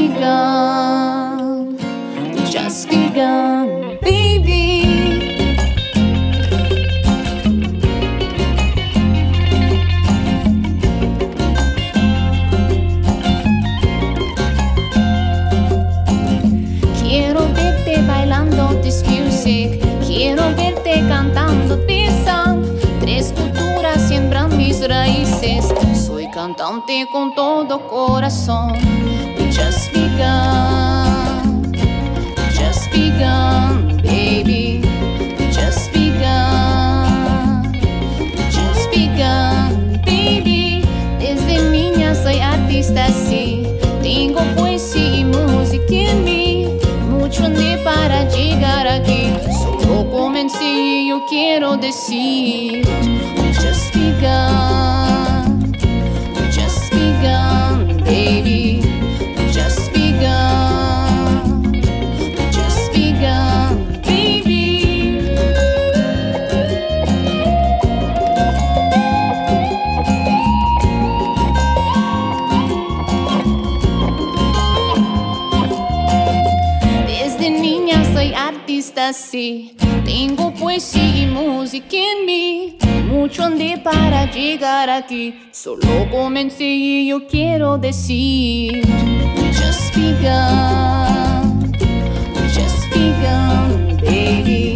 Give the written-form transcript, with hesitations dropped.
begun. We just begun, baby. Quiero verte bailando this music. Quiero verte cantando this song. Tres culturas siembran mis raíces. Soy cantante con todo corazón. We just begun. We just begun, baby. We just begun. We just begun, baby. Desde niña soy artista, sí. Tengo poesía y música en mí. Mucho andé para llegar aquí. Solo comencé y yo quiero decir: we just begun. We just begun, baby. We just begun. We just begun, baby. Desde niña soy artista, sí. Tengo poesía y música en mí. Mucho andé para llegar aquí. Solo comencé y yo quiero decir: we just begun. We just begun, baby.